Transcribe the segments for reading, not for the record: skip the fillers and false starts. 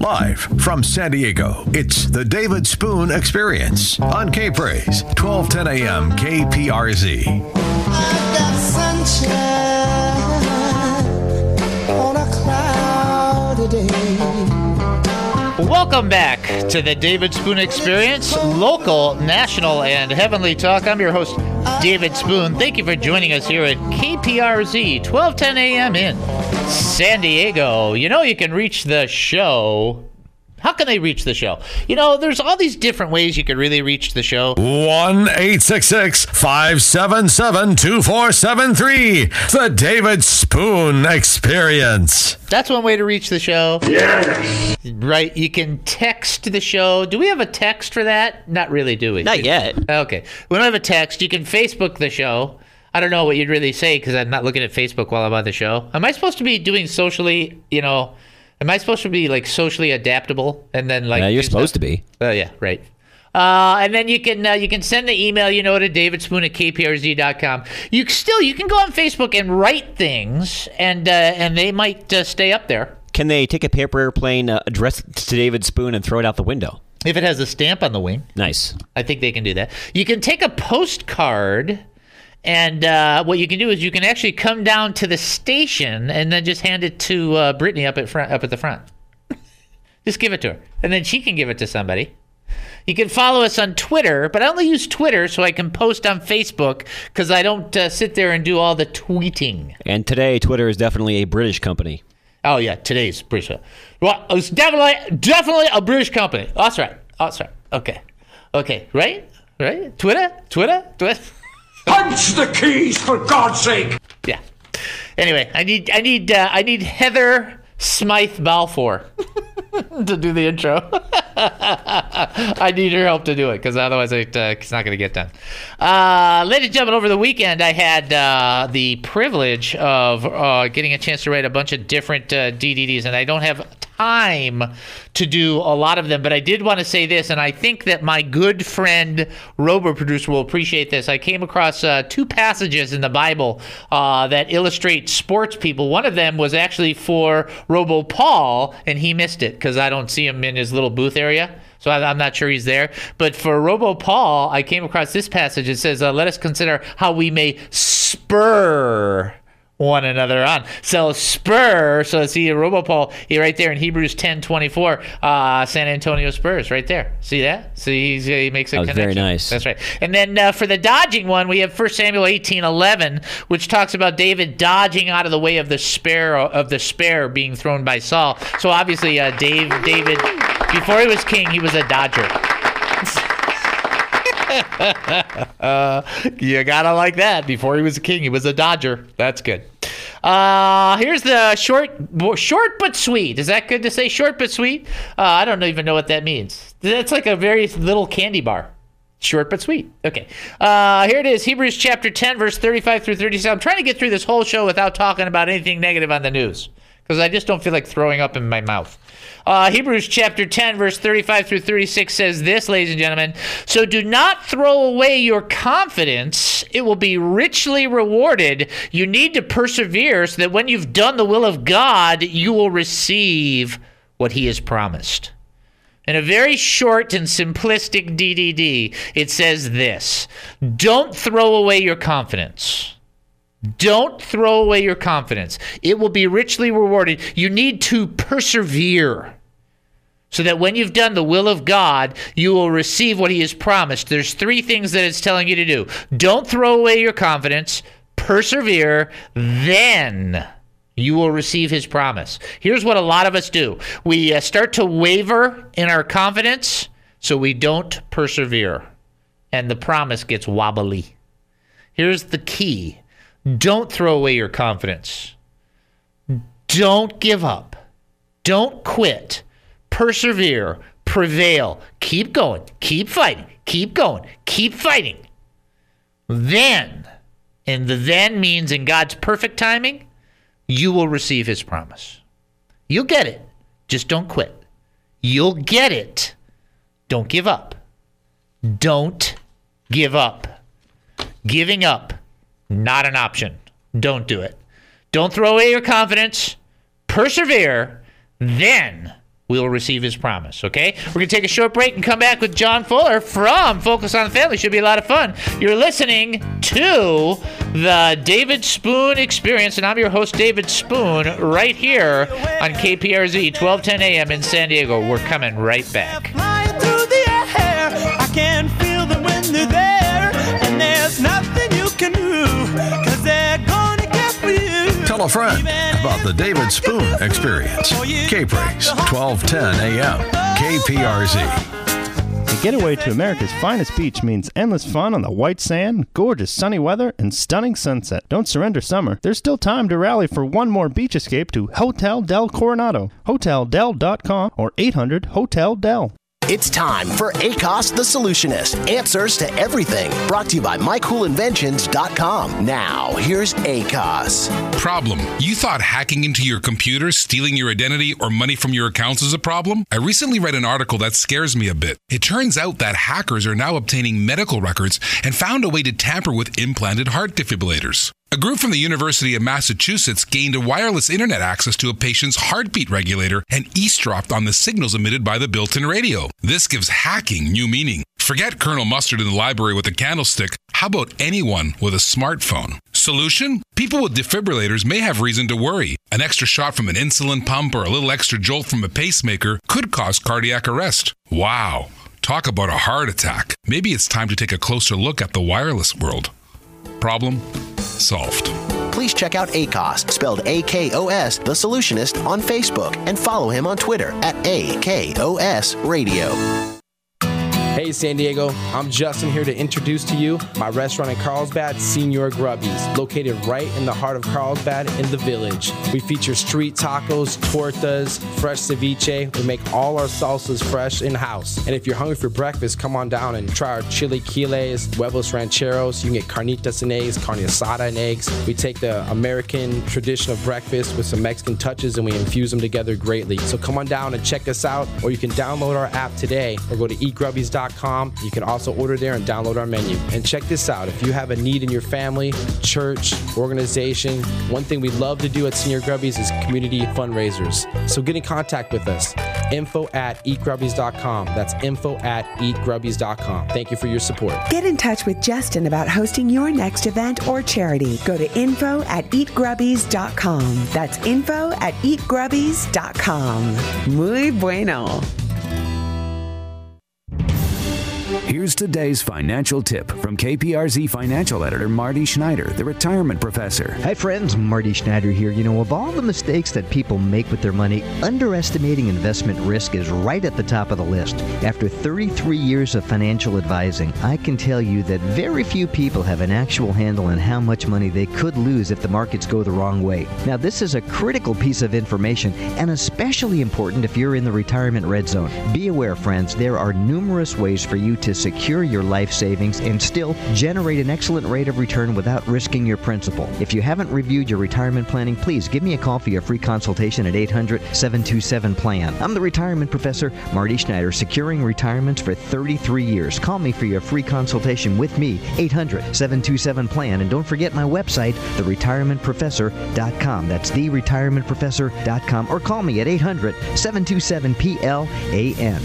Live from San Diego, it's the David Spoon Experience on K-Praise, 1210 a.m. KPRZ. I've got sunshine on a cloudy day. Welcome back to the David Spoon Experience, local, national, and heavenly talk. I'm your host, David Spoon. Thank you for joining us here at KPRZ, 1210 a.m. in San Diego. You know, you can reach the show. How can they reach the show? You know, there's all these different ways you could really reach the show. 1-866-577-2473. The David Spoon Experience. That's one way to reach the show. Yes. Right. You can text the show. Do we have a text for that? Not really, do we? Not yet. Okay. We don't have a text. You can Facebook the show. I don't know what you'd really say because I'm not looking at Facebook while I'm on the show. Am I supposed to be doing socially, am I supposed to be like socially adaptable and then like? Yeah, you're supposed to be. Oh yeah, right. And then you can send the email, to davidspoon@kprz.com. You can go on Facebook and write things, and they might stay up there. Can they take a paper airplane addressed to David Spoon and throw it out the window? If it has a stamp on the wing. Nice. I think they can do that. You can take a postcard. And what you can do is you can actually come down to the station and then just hand it to Brittany up at the front. Just give it to her, and then she can give it to somebody. You can follow us on Twitter, but I only use Twitter so I can post on Facebook because I don't sit there and do all the tweeting. And today, Twitter is definitely a British company. Oh yeah, today's British. Well, it's definitely a British company. Oh, that's right. Okay. Right. Twitter. Punch the keys, for God's sake! Yeah. Anyway, I need Heather Smythe Balfour to do the intro. I need her help to do it because otherwise it's not going to get done. Ladies and gentlemen, over the weekend I had the privilege of getting a chance to write a bunch of different DDDs, and I don't have time to do a lot of them, but I did want to say this, and I think that my good friend Robo Producer will appreciate this. I came across two passages in the Bible that illustrate sports people. One of them was actually for Robo Paul, and he missed it because I don't see him in his little booth area. So I'm not sure he's there. But for Robo Paul, I came across this passage. It says, let us consider how we may spur one another on. So spur, so see Robo Paul right there in Hebrews 10:24, San Antonio Spurs right there. See that? See he makes a connection. Very nice. That's right. And then for the dodging one, we have 1 Samuel 18:11, which talks about David dodging out of the way of the spear being thrown by Saul. So obviously David, before he was king, he was a dodger. You gotta like that. Before he was a king, he was a dodger. That's good. Here's the short but sweet. Is that good to say? Short but sweet? I don't even know what that means. That's like a very little candy bar. Short but sweet. Okay. Here it is. Hebrews chapter 10, verse 35 through 37. I'm trying to get through this whole show without talking about anything negative on the news because I just don't feel like throwing up in my mouth. Hebrews chapter 10, verse 35 through 36 says this, ladies and gentlemen. So do not throw away your confidence. It will be richly rewarded. You need to persevere so that when you've done the will of God, you will receive what he has promised. In a very short and simplistic DDD, it says this. Don't throw away your confidence. Don't throw away your confidence. It will be richly rewarded. You need to persevere so that when you've done the will of God, you will receive what he has promised. There's three things that it's telling you to do. Don't throw away your confidence. Persevere. Then you will receive his promise. Here's what a lot of us do. We start to waver in our confidence, so we don't persevere. And the promise gets wobbly. Here's the key. Don't throw away your confidence. Don't give up. Don't quit. Persevere. Prevail. Keep going. Keep fighting. Keep going. Keep fighting. Then, and the then means in God's perfect timing, you will receive his promise. You'll get it. Just don't quit. You'll get it. Don't give up. Don't give up. Giving up. Not an option. Don't do it. Don't throw away your confidence. Persevere. Then we will receive his promise, okay? We're going to take a short break and come back with John Fuller from Focus on the Family. Should be a lot of fun. You're listening to the David Spoon Experience, and I'm your host, David Spoon, right here on KPRZ, 1210 a.m. in San Diego. We're coming right back. Flying through the air, I can feel them when they're there, and there's nothing you can do, 'cause they're gonna get for you. Tell a friend about the David Spoon Experience. K-Praise, 1210 a.m. KPRZ. The getaway to America's finest beach means endless fun on the white sand, gorgeous sunny weather, and stunning sunset. Don't surrender summer. There's still time to rally for one more beach escape to Hotel Del Coronado. HotelDel.com or 800-HOTEL-DEL. It's time for ACOS the Solutionist. Answers to everything. Brought to you by MyCoolInventions.com. Now, here's ACOS. Problem. You thought hacking into your computer, stealing your identity, or money from your accounts is a problem? I recently read an article that scares me a bit. It turns out that hackers are now obtaining medical records and found a way to tamper with implanted heart defibrillators. A group from the University of Massachusetts gained a wireless internet access to a patient's heartbeat regulator and eavesdropped on the signals emitted by the built-in radio. This gives hacking new meaning. Forget Colonel Mustard in the library with a candlestick. How about anyone with a smartphone? Solution? People with defibrillators may have reason to worry. An extra shot from an insulin pump or a little extra jolt from a pacemaker could cause cardiac arrest. Wow. Talk about a heart attack. Maybe it's time to take a closer look at the wireless world. Problem solved. Please check out ACOS, spelled AKOS, The Solutionist, on Facebook and follow him on Twitter at AKOS Radio. Hey San Diego, I'm Justin here to introduce to you my restaurant in Carlsbad, Señor Grubby's, located right in the heart of Carlsbad in the Village. We feature street tacos, tortas, fresh ceviche. We make all our salsas fresh in-house. And if you're hungry for breakfast, come on down and try our chili quiles, huevos rancheros. You can get carnitas and eggs, carne asada and eggs. We take the American tradition of breakfast with some Mexican touches and we infuse them together greatly. So come on down and check us out, or you can download our app today or go to eatgrubbies.com. You can also order there and download our menu. And check this out. If you have a need in your family, church, organization, one thing we love to do at Señor Grubby's is community fundraisers. So get in contact with us. info@eatgrubbies.com. That's info@eatgrubbies.com. Thank you for your support. Get in touch with Justin about hosting your next event or charity. Go to info@eatgrubbies.com. That's info@eatgrubbies.com. Muy bueno. Here's today's financial tip from KPRZ financial editor Marty Schneider, the retirement professor. Hi friends, Marty Schneider here. You know, of all the mistakes that people make with their money, underestimating investment risk is right at the top of the list. After 33 years of financial advising, I can tell you that very few people have an actual handle on how much money they could lose if the markets go the wrong way. Now, this is a critical piece of information and especially important if you're in the retirement red zone. Be aware, friends, there are numerous ways for you to secure your life savings and still generate an excellent rate of return without risking your principal. If you haven't reviewed your retirement planning, please give me a call for your free consultation at 800-727-PLAN. I'm the retirement professor, Marty Schneider, securing retirements for 33 years. Call me for your free consultation with me, 800-727-PLAN. And don't forget my website, theretirementprofessor.com. That's theretirementprofessor.com. Or call me at 800-727-PLAN.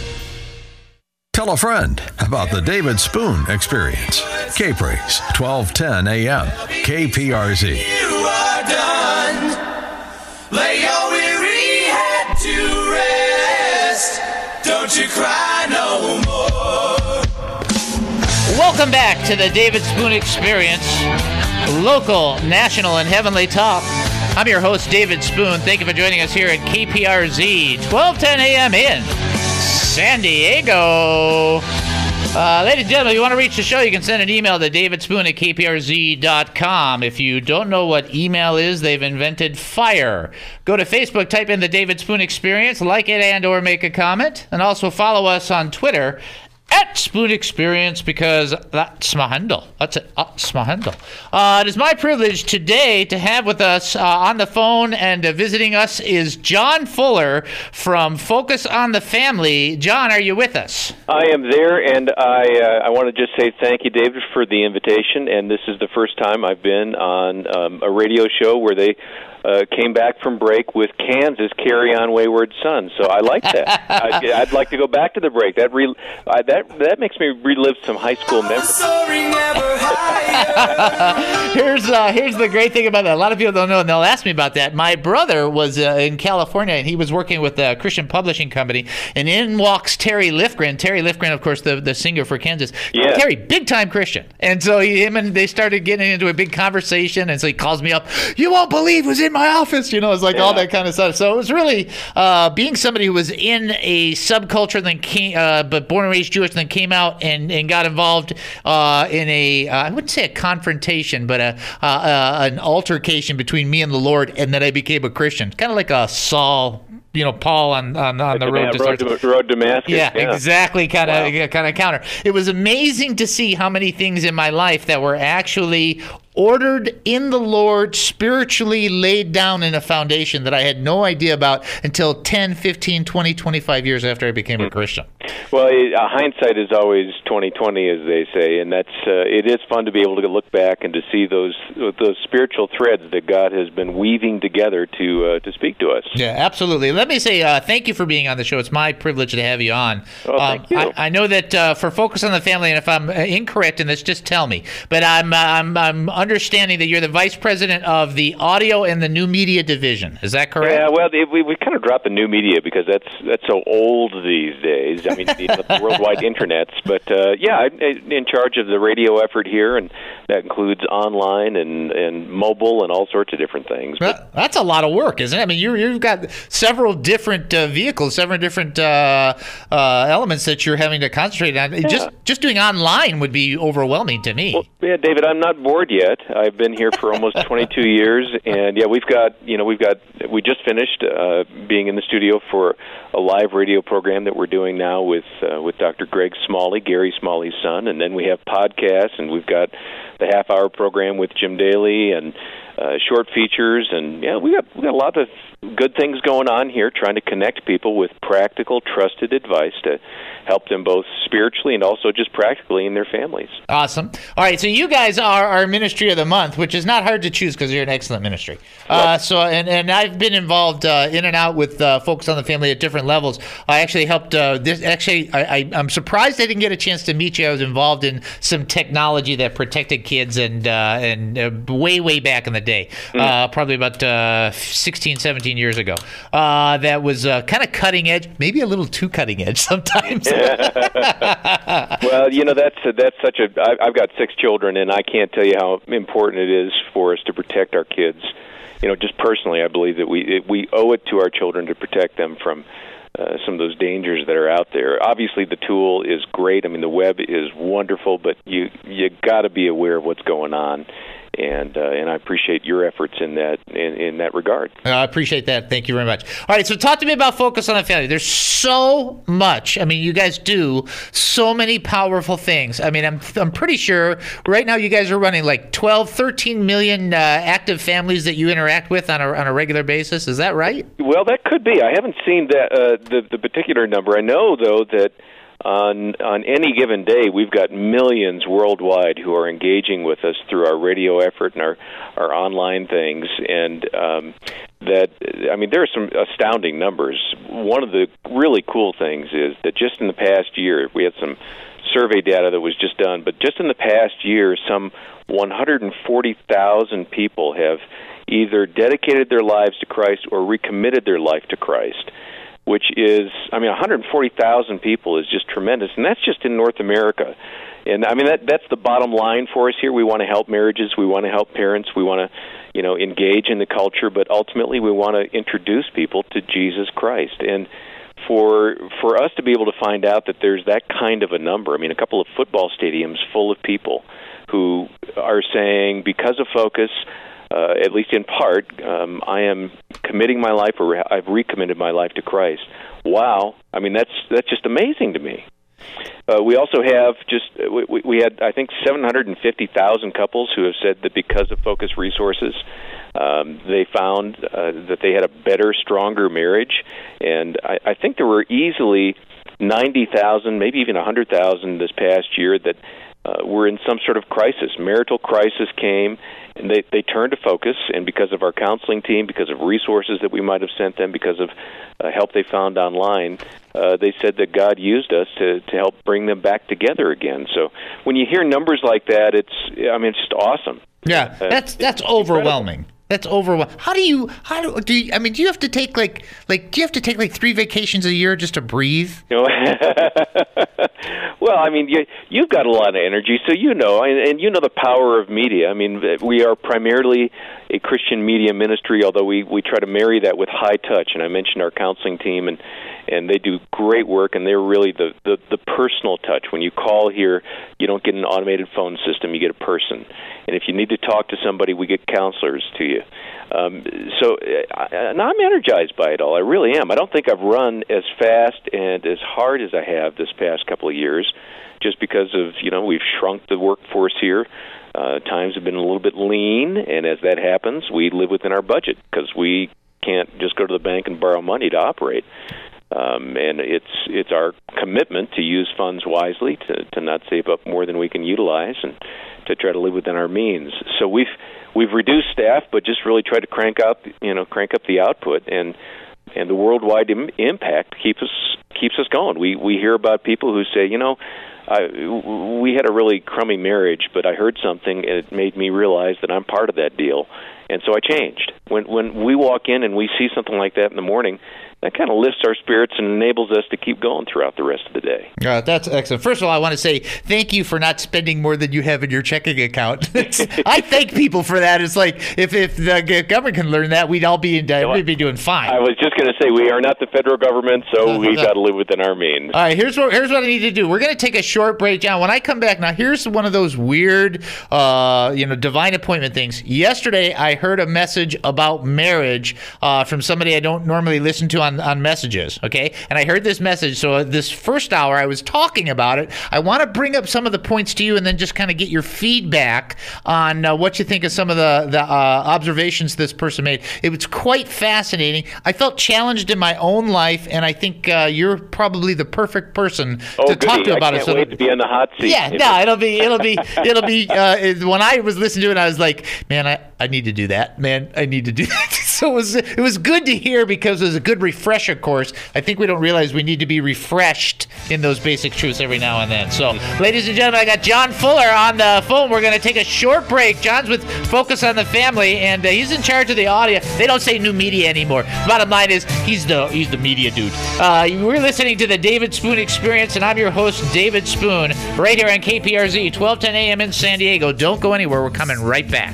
Tell a friend about the David Spoon Experience. K-Praise, 1210 a.m. KPRZ. You are done. Lay your weary head to rest. Don't you cry no more. Welcome back to the David Spoon Experience. Local, national, and heavenly talk. I'm your host, David Spoon. Thank you for joining us here at KPRZ, 1210 a.m. in San Diego. Ladies and gentlemen, if you want to reach the show, you can send an email to davidspoon@kprz.com. If you don't know what email is, they've invented FIRE. Go to Facebook, type in the David Spoon Experience, like it and or make a comment, and also follow us on Twitter @Spoon Experience, because that's my handle. That's it. That's my handle. It is my privilege today to have with us on the phone and visiting us is John Fuller from Focus on the Family. John, are you with us? I am there, and I want to just say thank you, David, for the invitation. And this is the first time I've been on a radio show where they came back from break with Kansas "Carry On Wayward Son." So I like that. I'd like to go back to the break. That makes me relive some high school memories. Here's the great thing about that. A lot of people don't know, and they'll ask me about that. My brother was in California, and he was working with a Christian publishing company, and in walks Terry Lifgren. Terry Lifgren, of course, the singer for Kansas. Yeah. Terry, big-time Christian. And so they started getting into a big conversation, and so he calls me up, "You won't believe who's in my office." It's like all that kind of stuff. So it was really being somebody who was in a subculture, but born and raised Jewish, then came out and got involved in I wouldn't say a confrontation, but an altercation between me and the Lord, and then I became a Christian. Kind of like a Saul, Paul on the road to Damascus. Yeah, exactly. Kind of counter. It was amazing to see how many things in my life that were actually ordered in the Lord, spiritually laid down in a foundation that I had no idea about until 10, 15, 20, 25 years after I became a Christian. Well, hindsight is always 20/20, as they say, and it is fun to be able to look back and to see those spiritual threads that God has been weaving together to speak to us. Yeah, absolutely. Let me say thank you for being on the show. It's my privilege to have you on. Oh, thank you. I know that for Focus on the Family, and if I'm incorrect in this, just tell me. But I'm understanding that you're the vice president of the audio and the new media division. Is that correct? Yeah, well, we kind of dropped the new media because that's so old these days. I mean, the worldwide internets. But I'm in charge of the radio effort here, and that includes online and mobile and all sorts of different things. But that's a lot of work, isn't it? I mean, you've got several different vehicles, several different elements that you're having to concentrate on. Yeah. Just doing online would be overwhelming to me. Well, yeah, David, I'm not bored yet. I've been here for almost 22 years, and we just finished being in the studio for a live radio program that we're doing now with Dr. Greg Smalley, Gary Smalley's son, and then we have podcasts, and we've got the half-hour program with Jim Daly and short features, and we got a lot of good things going on here, trying to connect people with practical, trusted advice to help them both spiritually and also just practically in their families. Awesome. All right, so you guys are our Ministry of the Month, which is not hard to choose because you're an excellent ministry. And I've been involved in and out with Focus on the Family at different levels. I actually helped this. Actually, I'm surprised I didn't get a chance to meet you. I was involved in some technology that protected kids and way back in the day, probably about 16, 17 years ago. That was kind of cutting edge, maybe a little too cutting edge sometimes. Well, that's such a. I've got 6 children, and I can't tell you how important it is for us to protect our kids. Just personally, I believe that we owe it to our children to protect them from some of those dangers that are out there. Obviously, the tool is great. I mean, the web is wonderful, but you got to be aware of what's going on. And I appreciate your efforts in that regard. I appreciate that. Thank you very much. All right, so talk to me about Focus on the Family. There's so much. I mean, you guys do so many powerful things. I mean, I'm pretty sure right now you guys are running like 12, 13 million active families that you interact with on a regular basis. Is that right? Well, that could be. I haven't seen that the particular number. I know, though, that on any given day, we've got millions worldwide who are engaging with us through our radio effort and our online things. And there are some astounding numbers. One of the really cool things is that just in the past year, we had some survey data that was just done, but just in the past year, some 140,000 people have either dedicated their lives to Christ or recommitted their life to Christ, which is, 140,000 people is just tremendous, and that's just in North America. And that's the bottom line for us here. We want to help marriages, we want to help parents, we want to, engage in the culture, but ultimately we want to introduce people to Jesus Christ. And for us to be able to find out that there's that kind of a number, a couple of football stadiums full of people who are saying, because of Focus, at least in part, I am committing my life, or I've recommitted my life to Christ. Wow. That's just amazing to me. We also have we had, I think, 750,000 couples who have said that because of Focus Resources, they found that they had a better, stronger marriage. And I think there were easily 90,000, maybe even 100,000 this past year that were in some sort of crisis. Marital crisis came, and they turned to focus, and because of our counseling team, because of resources that we might have sent them, because of help they found online, they said that God used us to help bring them back together again. So when you hear numbers like that, it's just awesome. Yeah, that's overwhelming. That's overwhelming. Do you have to take like 3 vacations a year just to breathe? Well, you've got a lot of energy, so and you know the power of media. We are primarily a Christian media ministry, although we try to marry that with high touch. And I mentioned our counseling team, and they do great work, and they're really the personal touch. When you call here, you don't get an automated phone system, you get a person. And if you need to talk to somebody, we get counselors to you. And I'm energized by it all. I really am. I don't think I've run as fast and as hard as I have this past couple of years, just because of, we've shrunk the workforce here. Times have been a little bit lean, and as that happens, we live within our budget because we can't just go to the bank and borrow money to operate. And it's our commitment to use funds wisely, to not save up more than we can utilize, and to try to live within our means. So we've reduced staff, but just really tried to crank up the output, and the worldwide impact keeps us going. We hear about people who say, we had a really crummy marriage, but I heard something, and it made me realize that I'm part of that deal, and so I changed. When we walk in and we see something like that in the morning, that kind of lifts our spirits and enables us to keep going throughout the rest of the day. That's excellent. First of all, I want to say thank you for not spending more than you have in your checking account. I thank people for that. It's like if the government can learn that, we'd be doing fine. I was just going to say, we are not the federal government, so we've got to live within our means. All right, here's what I need to do. We're going to take a short break, John. When I come back, now here's one of those weird, divine appointment things. Yesterday, I heard a message about marriage from somebody I don't normally listen to on messages, okay? And I heard this message, so this first hour I was talking about it. I want to bring up some of the points to you and then just kind of get your feedback on what you think of some of the observations this person made. It was quite fascinating. I felt challenged in my own life, and I think you're probably the perfect person to talk to about it. I can't wait to be on the hot seat. Yeah, no, it'll be when I was listening to it, I was like, man, I need to do that. Man, I need to do that. So it was good to hear because it was a good refresher course. I think we don't realize we need to be refreshed in those basic truths every now and then. So, ladies and gentlemen, I got John Fuller on the phone. We're going to take a short break. John's with Focus on the Family, and he's in charge of the audio. They don't say new media anymore. Bottom line is he's the media dude. We're listening to the David Spoon Experience, and I'm your host, David Spoon, right here on KPRZ, 1210 a.m. in San Diego. Don't go anywhere. We're coming right back.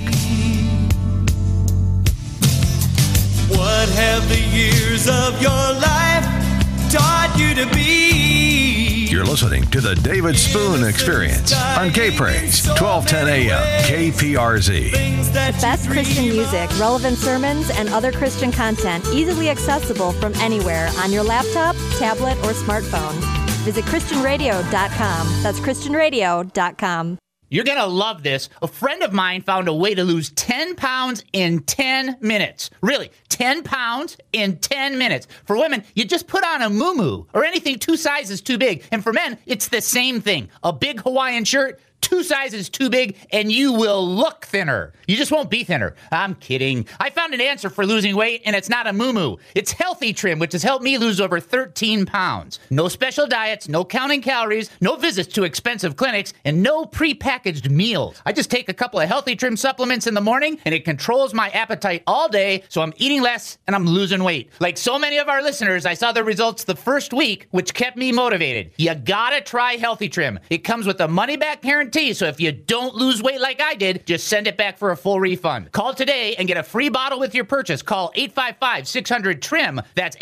What have the years of your life taught you to be? You're listening to the David Spoon Experience on K-Praise, 1210 a.m. KPRZ. The best Christian music, relevant sermons, and other Christian content easily accessible from anywhere on your laptop, tablet, or smartphone. Visit ChristianRadio.com. That's ChristianRadio.com. You're going to love this. A friend of mine found a way to lose 10 pounds in 10 minutes. Really, 10 pounds in 10 minutes. For women, you just put on a muumuu or anything 2 sizes too big. And for men, it's the same thing. A big Hawaiian shirt, 2 sizes too big, and you will look thinner. You just won't be thinner. I'm kidding. I found an answer for losing weight, and it's not a muumuu. It's Healthy Trim, which has helped me lose over 13 pounds. No special diets, no counting calories, no visits to expensive clinics, and no prepackaged meals. I just take a couple of Healthy Trim supplements in the morning, and it controls my appetite all day, so I'm eating less, and I'm losing weight. Like so many of our listeners, I saw the results the first week, which kept me motivated. You gotta try Healthy Trim. It comes with a money-back guarantee, so if you don't lose weight like I did, just send it back for a full refund. Call today and get a free bottle with your purchase. Call 855-600-TRIM. That's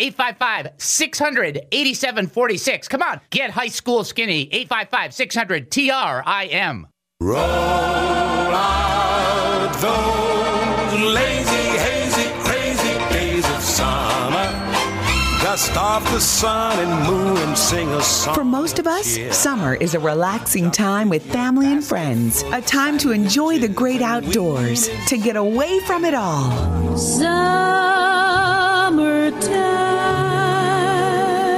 855-600-8746. Come on, get high school skinny. 855-600-TRIM. Roll out those lazy, hazy, crazy days of summer. Dust off the sun and moon and sing a song. For most of us, summer is a relaxing time with family and friends. A time to enjoy the great outdoors, to get away from it all. Summertime.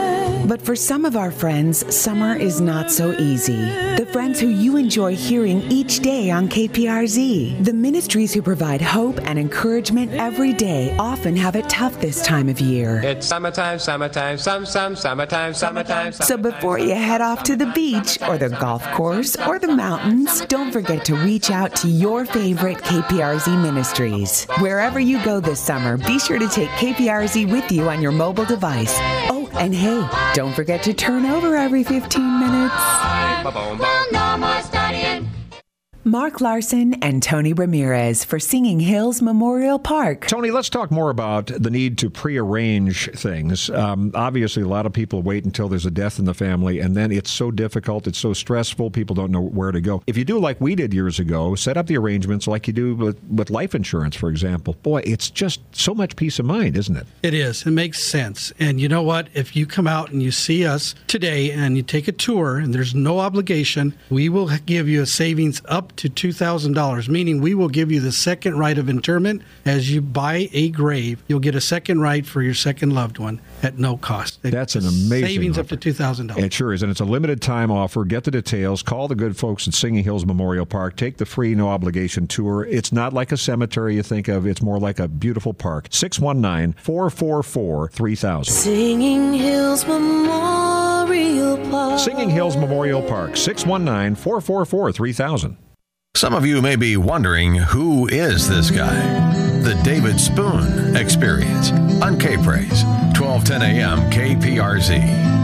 But for some of our friends, summer is not so easy. The friends who you enjoy hearing each day on KPRZ. The ministries who provide hope and encouragement every day often have it tough this time of year. It's summertime, summertime, summertime, summertime. So before you head off to the beach or the golf course or the mountains, don't forget to reach out to your favorite KPRZ ministries. Wherever you go this summer, be sure to take KPRZ with you on your mobile device. Oh, and hey, don't forget to turn over every 15 minutes. No more studying. Mark Larson and Tony Ramirez for Singing Hills Memorial Park. Tony, let's talk more about the need to prearrange things. Obviously, a lot of people wait until there's a death in the family, and then it's so difficult, it's so stressful, people don't know where to go. If you do like we did years ago, set up the arrangements like you do with life insurance, for example. Boy, it's just so much peace of mind, isn't it? It is. It makes sense. And you know what? If you come out and you see us today and you take a tour and there's no obligation, we will give you a savings up to $2,000, meaning we will give you the second right of interment. As you buy a grave, you'll get a second right for your second loved one at no cost. That's an amazing savings offer. up to $2,000. It sure is, and it's a limited time offer. Get the details. Call the good folks at Singing Hills Memorial Park. Take the free, no obligation tour. It's not like a cemetery you think of. It's more like a beautiful park. 619-444-3000. Singing Hills Memorial Park. Singing Hills Memorial Park. 619-444-3000. Some of you may be wondering, who is this guy? The David Spoon Experience on K-Praise, 1210 a.m. KPRZ.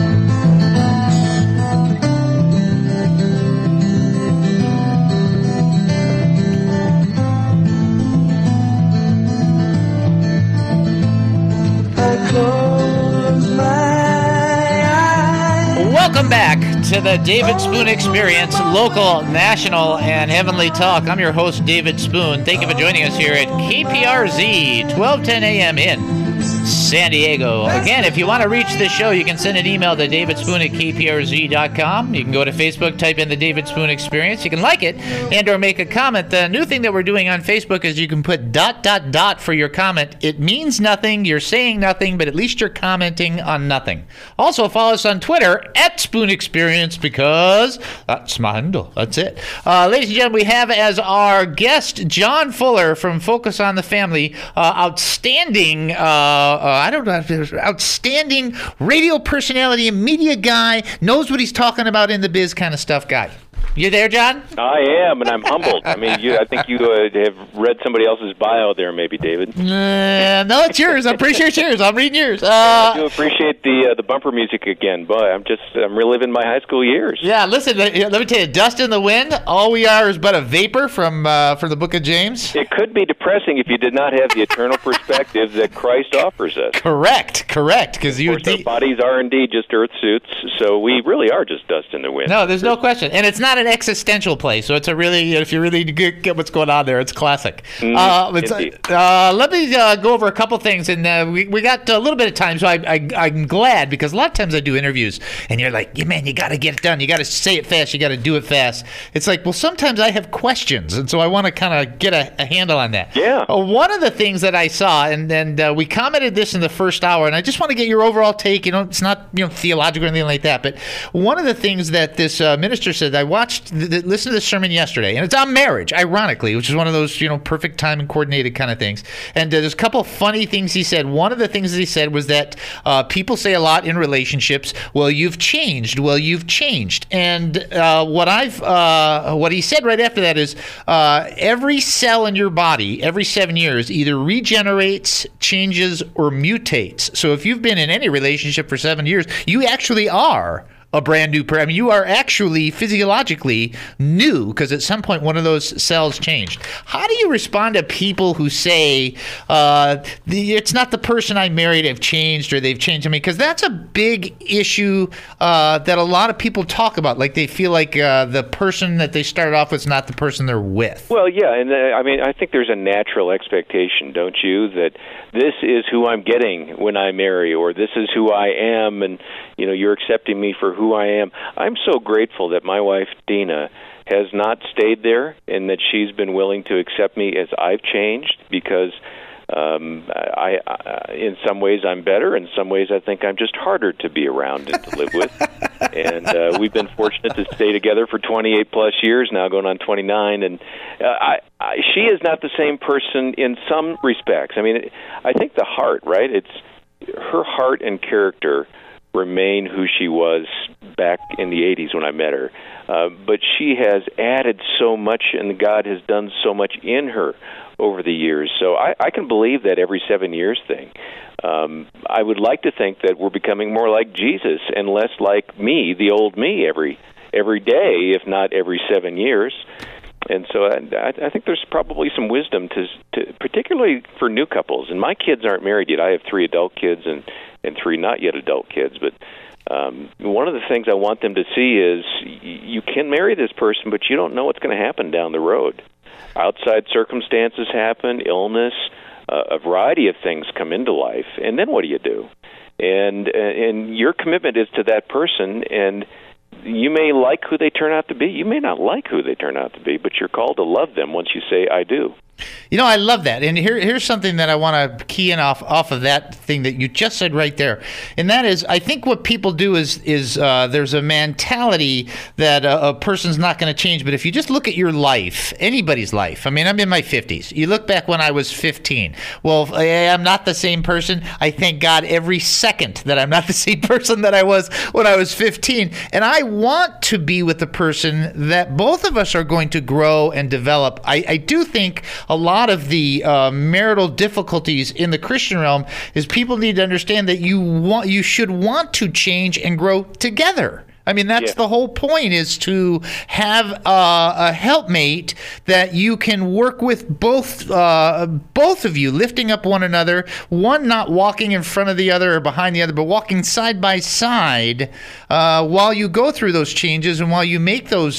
Welcome back to the David Spoon Experience, local, national, and heavenly talk. I'm your host, David Spoon. Thank you for joining us here at KPRZ, 1210 a.m. in San Diego. Again, if you want to reach the show, you can send an email to davidspoon@kprz.com. You can go to Facebook, type in the David Spoon Experience. You can like it and or make a comment. The new thing that we're doing on Facebook is you can put ... for your comment. It means nothing. You're saying nothing, but at least you're commenting on nothing. Also, follow us on Twitter @Spoon Experience because that's my handle. That's it. Ladies and gentlemen, we have as our guest John Fuller from Focus on the Family. Outstanding outstanding radio personality and media guy, knows what he's talking about in the biz kind of stuff guy. You there, John? I am, and I'm humbled. I mean, I think you have read somebody else's bio there, maybe, David. No, it's yours. I'm pretty sure it's yours. I'm reading yours. I do appreciate the bumper music again, but I'm reliving my high school years. Yeah, listen, let me tell you, dust in the wind, all we are is but a vapor from the book of James. It could be depressing if you did not have the eternal perspective that Christ offers us. Correct, because our bodies are indeed just earth suits, so we really are just dust in the wind. No, there's no question, and it's not an existential play, so it's a really, if you really get what's going on there, it's classic. Let me go over a couple things, and we got a little bit of time, so I'm glad, because a lot of times I do interviews, and you're like, yeah, man, you got to get it done, you got to say it fast, you got to do it fast. It's like, well, sometimes I have questions, and so I want to kind of get a handle on that. Yeah. One of the things that I saw, and we commented this in the first hour, and I just want to get your overall take. It's not theological or anything like that, but one of the things that this minister said, I watched, listened to this sermon yesterday, and it's on marriage, ironically, which is one of those perfect time and coordinated kind of things. And there's a couple of funny things he said. One of the things that he said was that people say a lot in relationships, well, you've changed. And what he said right after that is every cell in your body every 7 years either regenerates, changes, or mutates. So if you've been in any relationship for 7 years, you actually are a brand new person. I mean, you are actually physiologically new because at some point one of those cells changed. How do you respond to people who say it's not the person I married have changed or they've changed? I mean, because that's a big issue that a lot of people talk about. Like they feel like the person that they started off with is not the person they're with. Well, yeah, and I think there's a natural expectation, don't you, that this is who I'm getting when I marry, or this is who I am, and you're accepting me for who I am. I'm so grateful that my wife, Dina, has not stayed there and that she's been willing to accept me as I've changed, because In some ways, I'm better. In some ways, I think I'm just harder to be around and to live with. And we've been fortunate to stay together for 28 plus years now, going on 29. And she is not the same person in some respects. I mean, I think the heart, right? It's her heart and character remain who she was back in the 80s when I met her. But she has added so much, and God has done so much in her over the years. So I can believe that every 7 years thing. I would like to think that we're becoming more like Jesus and less like me, the old me, every day, if not every 7 years. And so I think there's probably some wisdom to particularly for new couples. And my kids aren't married yet. I have 3 adult kids and 3 not yet adult kids. But one of the things I want them to see is you can marry this person, but you don't know what's going to happen down the road. Outside circumstances happen, illness, a variety of things come into life, and then what do you do? And your commitment is to that person, and you may like who they turn out to be. You may not like who they turn out to be, but you're called to love them once you say, I do. You know, I love that. And here's something that I want to key in off of that thing that you just said right there. And that is, I think what people do is there's a mentality that a person's not going to change. But if you just look at your life, anybody's life, I mean, I'm in my 50s. You look back when I was 15. Well, I'm not the same person. I thank God every second that I'm not the same person that I was when I was 15. And I want to be with the person that both of us are going to grow and develop. I do think a lot of the marital difficulties in the Christian realm is people need to understand that you should want to change and grow together. I mean, that's the whole point, is to have a helpmate that you can work with both of you, lifting up one another, one not walking in front of the other or behind the other, but walking side by side while you go through those changes and while you make those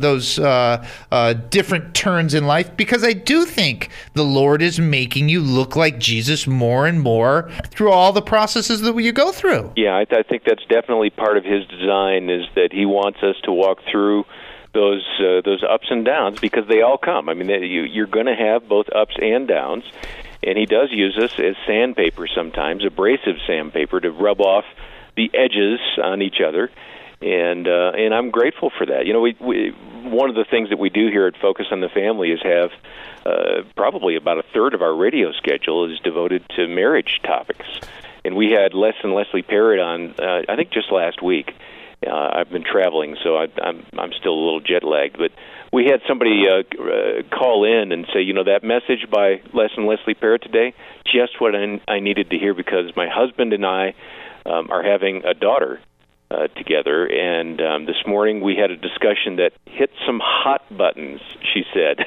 different turns in life. Because I do think the Lord is making you look like Jesus more and more through all the processes that you go through. Yeah, I think that's definitely part of His design, is that He wants us to walk through those ups and downs, because they all come. I mean, you're going to have both ups and downs, and He does use us as sandpaper sometimes, abrasive sandpaper, to rub off the edges on each other, and I'm grateful for that. You know, we one of the things that we do here at Focus on the Family is have probably about a third of our radio schedule is devoted to marriage topics, and we had Les and Leslie Parrott on I think just last week. I've been traveling, so I'm still a little jet lagged. But we had somebody call in and say, you know, that message by Les and Leslie Parrott today, just what I needed to hear, because my husband and I are having a daughter together, and this morning we had a discussion that hit some hot buttons, she said.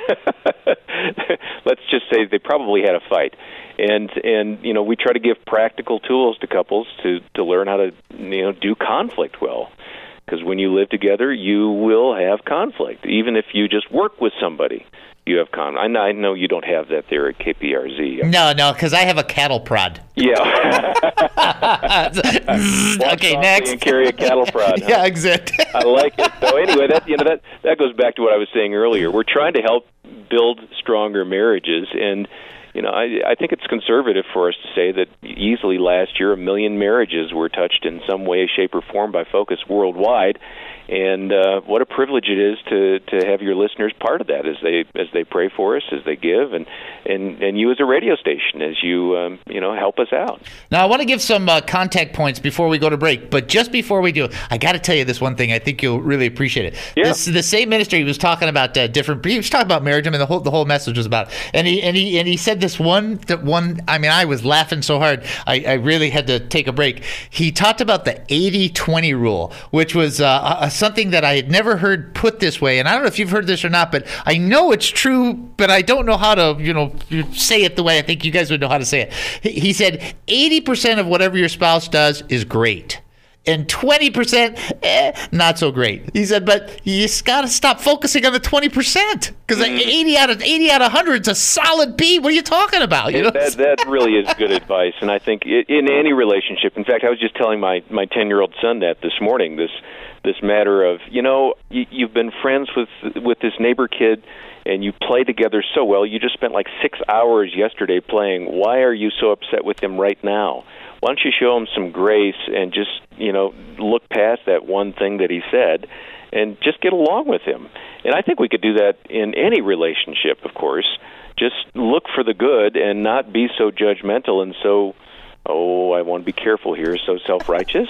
Let's just say they probably had a fight. And you know, we try to give practical tools to couples to learn how to, you know, do conflict well. Because when you live together, you will have conflict. Even if you just work with somebody, you have conflict. I know you don't have that there at KPRZ. No, because I have a cattle prod. Yeah. Okay, next. And carry a cattle prod. Huh? Yeah, exactly. I like it. So anyway, that goes back to what I was saying earlier. We're trying to help build stronger marriages, and you know, I think it's conservative for us to say that easily last year 1 million marriages were touched in some way, shape, or form by Focus worldwide. And what a privilege it is to have your listeners part of that as they pray for us, as they give, and you as a radio station as you help us out. Now I want to give some contact points before we go to break, but just before we do, I got to tell you this one thing. I think you'll really appreciate it. Yeah. The same ministry was talking about different. He was talking about marriage. I mean, the whole message was about it. And he said this one. I mean, I was laughing so hard I really had to take a break. He talked about the 80-20 rule, which was something that I had never heard put this way, and I don't know if you've heard this or not, but I know it's true, but I don't know how to, say it the way I think you guys would know how to say it. He said 80% of whatever your spouse does is great, and 20%, not so great. He said, but you got to stop focusing on the 20%, because 80 out of 100 is a solid B. What are you talking about? That really is good advice, and I think in any relationship. In fact, I was just telling my 10-year-old son that this morning. This matter of, you've been friends with this neighbor kid, and you play together so well. You just spent like 6 hours yesterday playing. Why are you so upset with him right now? Why don't you show him some grace and just, look past that one thing that he said and just get along with him? And I think we could do that in any relationship, of course. Just look for the good and not be so judgmental and so, I want to be careful here, so self-righteous.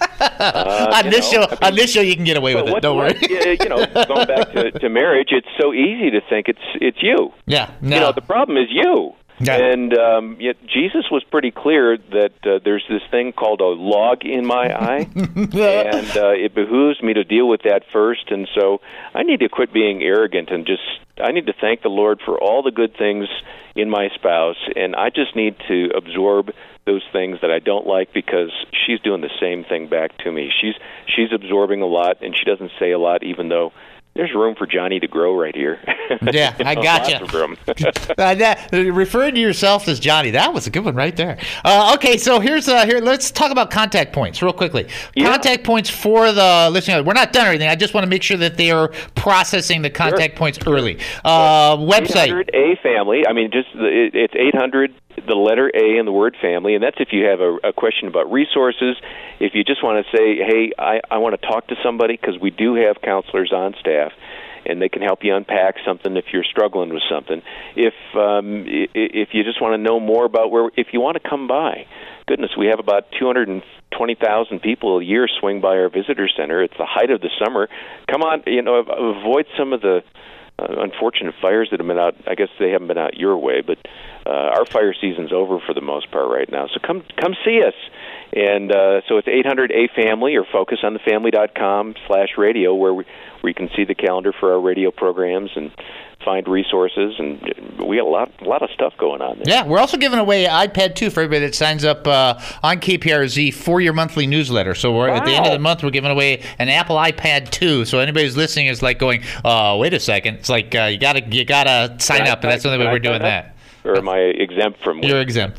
On this show, you can get away with it. Don't worry. Going back to marriage, it's so easy to think it's you. Yeah. No. The problem is you. Yeah. And yet Jesus was pretty clear that there's this thing called a log in my eye, and it behooves me to deal with that first. And so I need to quit being arrogant and I need to thank the Lord for all the good things in my spouse, and I just need to absorb those things that I don't like because she's doing the same thing back to me. She's absorbing a lot, and she doesn't say a lot, even though there's room for Johnny to grow right here. Yeah, I gotcha. Lots of room. Referring to yourself as Johnny, that was a good one right there. Okay, so here. Let's talk about contact points real quickly. Yeah. Contact points for the listener. We're not done or anything. I just want to make sure that they are processing the contact points early. Website. 800 family. I mean, it's 800. The letter A in the word family, and that's if you have a question about resources. If you just want to say, hey, I want to talk to somebody, because we do have counselors on staff, and they can help you unpack something if you're struggling with something. If you just want to know more about if you want to come by, goodness, we have about 220,000 people a year swing by our visitor center. It's the height of the summer. Come on, avoid some of the unfortunate fires that have been out. I guess they haven't been out your way, but our fire season's over for the most part right now. So come see us. And so it's 800-A-FAMILY or focusonthefamily.com/radio where you can see the calendar for our radio programs and find resources, and we got a lot of stuff going on there. Yeah, we're also giving away iPad 2 for everybody that signs up on KPRZ for your monthly newsletter. So at the end of the month, we're giving away an Apple iPad 2. So anybody who's listening is like going, wait a second. It's like you gotta sign up, and that's the only way we're doing that. Or am I exempt from? You're exempt.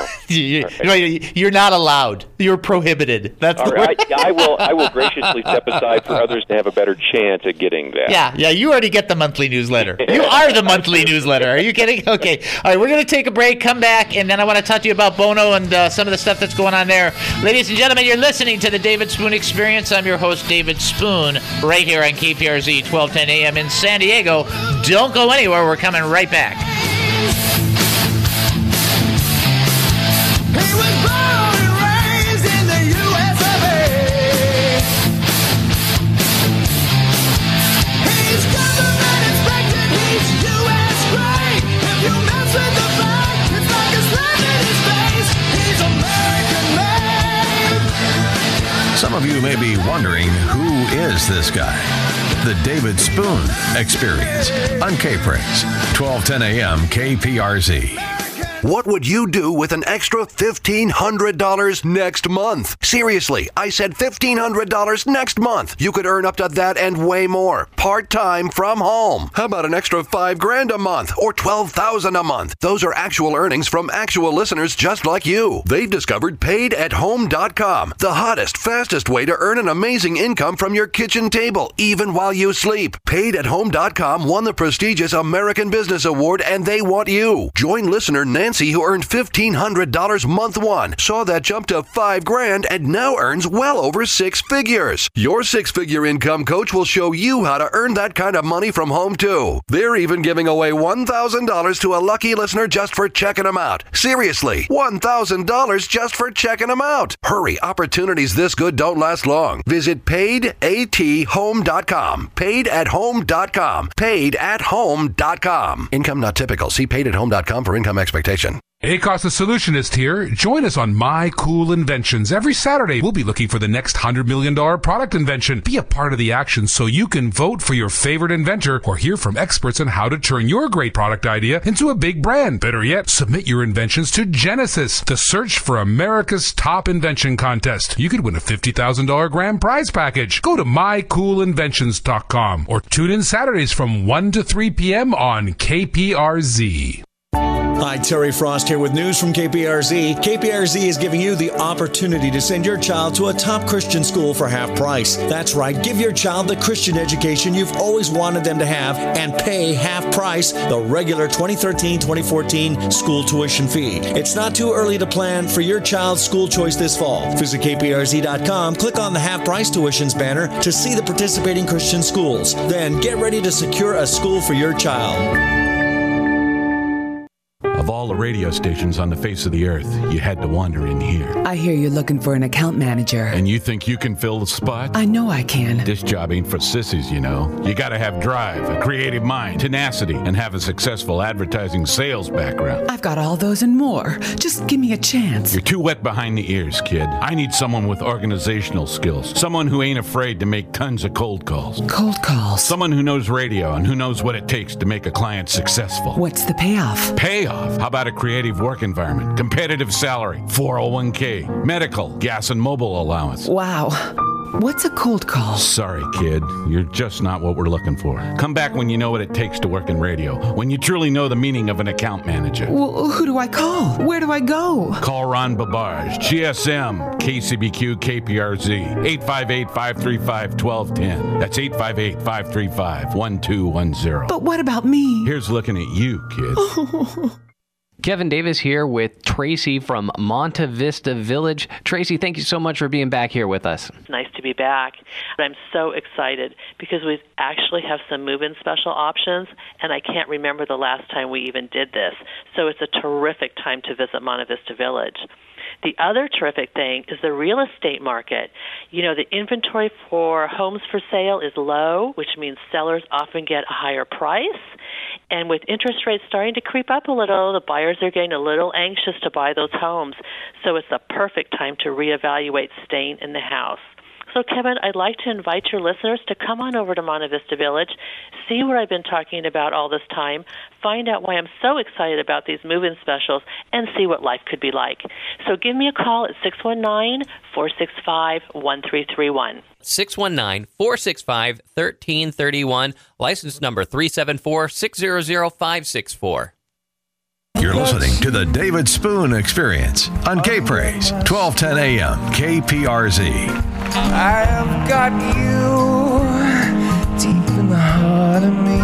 You're not allowed. You're prohibited. That's all right. I will graciously step aside for others to have a better chance at getting that. Yeah. You already get the monthly newsletter. You are the monthly newsletter. Are you kidding? Okay. All right. We're going to take a break, come back, and then I want to talk to you about Bono and some of the stuff that's going on there. Ladies and gentlemen, you're listening to the David Spoon Experience. I'm your host, David Spoon, right here on KPRZ 1210 AM in San Diego. Don't go anywhere. We're coming right back. He was born and raised in the US of A. He's government inspected, he's US grade. If you mess with the flag, it's like a slap in his face. He's American made. Some of you may be wondering, who is this guy? The David Spoon Experience on K-Praise, 1210 AM KPRZ. What would you do with an extra $1,500 next month? Seriously, I said $1,500 next month. You could earn up to that and way more. Part-time from home. How about an extra $5,000 a month or $12,000 a month? Those are actual earnings from actual listeners just like you. They've discovered PaidAtHome.com, the hottest, fastest way to earn an amazing income from your kitchen table, even while you sleep. PaidAtHome.com won the prestigious American Business Award, and they want you. Join listener Nancy, who earned $1,500 month one, saw that jump to $5,000 and now earns well over six figures. Your six-figure income coach will show you how to earn that kind of money from home too. They're even giving away $1,000 to a lucky listener just for checking them out. Seriously, $1,000 just for checking them out. Hurry, opportunities this good don't last long. Visit PaidAtHome.com. PaidAtHome.com. PaidAtHome.com. Income not typical. See PaidAtHome.com for income expectation. ACOS the Solutionist here. Join us on My Cool Inventions. Every Saturday, we'll be looking for the next $100 million product invention. Be a part of the action so you can vote for your favorite inventor or hear from experts on how to turn your great product idea into a big brand. Better yet, submit your inventions to Genesis, the search for America's top invention contest. You could win a $50,000 grand prize package. Go to mycoolinventions.com or tune in Saturdays from 1 to 3 p.m. on KPRZ. Hi, Terry Frost here with news from KPRZ. KPRZ is giving you the opportunity to send your child to a top Christian school for half price. That's right, give your child the Christian education you've always wanted them to have and pay half price the regular 2013-2014 school tuition fee. It's not too early to plan for your child's school choice this fall. Visit KPRZ.com, click on the half price tuitions banner to see the participating Christian schools. Then get ready to secure a school for your child. Of all the radio stations on the face of the earth, you had to wander in here. I hear you're looking for an account manager. And you think you can fill the spot? I know I can. This job ain't for sissies, you know. You gotta have drive, a creative mind, tenacity, and have a successful advertising sales background. I've got all those and more. Just give me a chance. You're too wet behind the ears, kid. I need someone with organizational skills. Someone who ain't afraid to make tons of cold calls. Cold calls? Someone who knows radio and who knows what it takes to make a client successful. What's the payoff? Payoff? How about a creative work environment, competitive salary, 401k, medical, gas and mobile allowance? Wow. What's a cold call? Sorry, kid. You're just not what we're looking for. Come back when you know what it takes to work in radio, when you truly know the meaning of an account manager. Well, who do I call? Where do I go? Call Ron Babarge, GSM, KCBQ, KPRZ, 858-535-1210. That's 858-535-1210. But what about me? Here's looking at you, kid. Kevin Davis here with Tracy from Monte Vista Village. Tracy, thank you so much for being back here with us. It's nice to be back. I'm so excited because we actually have some move-in special options, and I can't remember the last time we even did this. So it's a terrific time to visit Monte Vista Village. The other terrific thing is the real estate market. You know, the inventory for homes for sale is low, which means sellers often get a higher price. And with interest rates starting to creep up a little, the buyers are getting a little anxious to buy those homes. So it's the perfect time to reevaluate staying in the house. So, Kevin, I'd like to invite your listeners to come on over to Monte Vista Village, see what I've been talking about all this time, find out why I'm so excited about these move-in specials, and see what life could be like. So give me a call at 619-465-1331. 619-465-1331. License number 374-600-564. You're listening to the David Spoon Experience on K-Praise, 1210 AM, KPRZ. I have got you deep in the heart of me,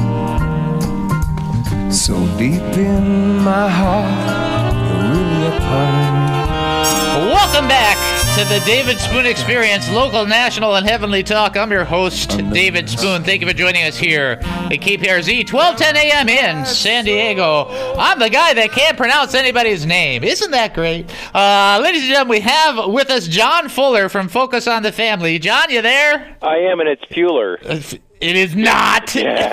so deep in my heart, you're really a part of me. Welcome back to the David Spoon Experience, local, national, and heavenly talk. I'm your host, David Spoon. Thank you for joining us here at KPRZ, 1210 AM in San Diego. I'm the guy that can't pronounce anybody's name. Isn't that great? Ladies and gentlemen, we have with us John Fuller from Focus on the Family. John, you there? I am, and it's Fuller. It is not.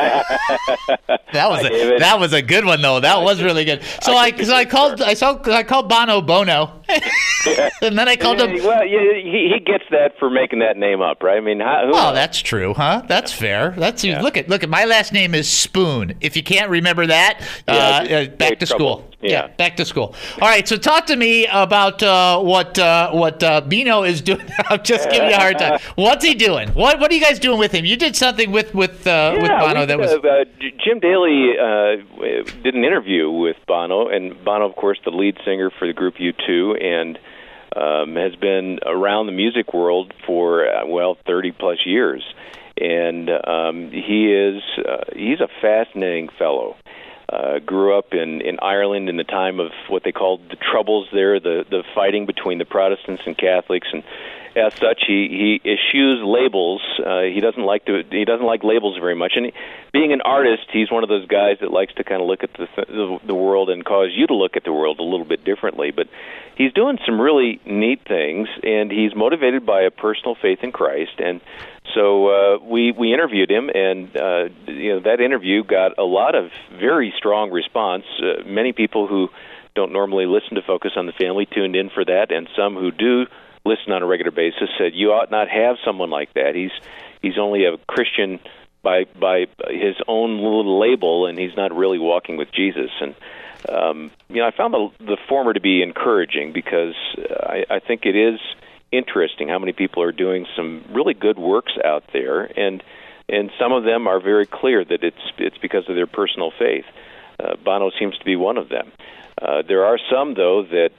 That was a good one though. That was really good. So I called Bono Bono, and then I called him. Well, he gets that for making that name up, right? I mean, that's true, huh? That's fair. Look at my last name is Spoon. If you can't remember that, back to school. Yeah, back to school. All right, so talk to me about what Bino is doing. I'm just giving you a hard time. What's he doing? What are you guys doing with him? You did something with Bono that was. Jim Daly did an interview with Bono, and Bono, of course, the lead singer for the group U2, and has been around the music world for 30 plus years, and he's a fascinating fellow. Grew up in Ireland in the time of what they called the Troubles there, the fighting between the Protestants and Catholics, and as such, he eschews labels. He doesn't like labels very much. And being an artist, he's one of those guys that likes to kind of look at the world and cause you to look at the world a little bit differently. But he's doing some really neat things, and he's motivated by a personal faith in Christ. And so we interviewed him, and that interview got a lot of very strong response. Many people who don't normally listen to Focus on the Family tuned in for that, and some who do listen on a regular basis said you ought not have someone like that. He's only a Christian by his own little label, and he's not really walking with Jesus. And I found the former to be encouraging because I think it is interesting how many people are doing some really good works out there, and some of them are very clear that it's because of their personal faith. Bono seems to be one of them. There are some, though, that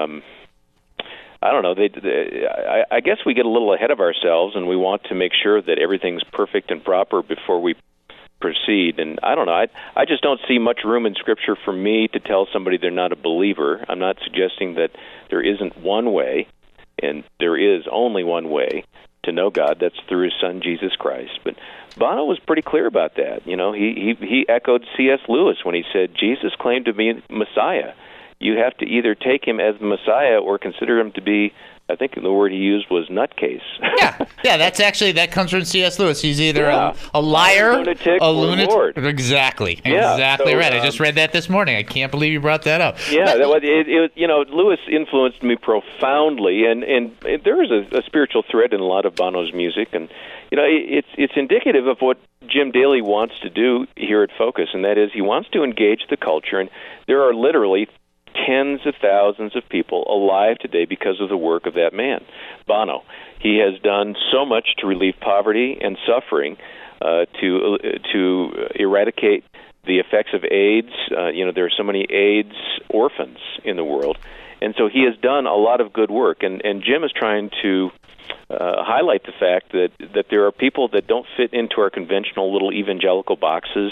I don't know. I guess we get a little ahead of ourselves, and we want to make sure that everything's perfect and proper before we proceed. And I don't know. I just don't see much room in Scripture for me to tell somebody they're not a believer. I'm not suggesting that there isn't one way, and there is only one way to know God. That's through His Son, Jesus Christ. But Bono was pretty clear about that. You know, he echoed C.S. Lewis when he said, Jesus claimed to be Messiah. You have to either take him as the Messiah or consider him to be, I think the word he used was nutcase. Yeah, that comes from C.S. Lewis. He's either a liar, a lunatic. Lord. Exactly right. I just read that this morning. I can't believe you brought that up. Yeah, Lewis influenced me profoundly, and there is a spiritual thread in a lot of Bono's music, and it's indicative of what Jim Daly wants to do here at Focus, and that is he wants to engage the culture, and there are literally tens of thousands of people alive today because of the work of that man, Bono. He has done so much to relieve poverty and suffering, to eradicate the effects of AIDS. There are so many AIDS orphans in the world, and so he has done a lot of good work. And Jim is trying to highlight the fact that there are people that don't fit into our conventional little evangelical boxes,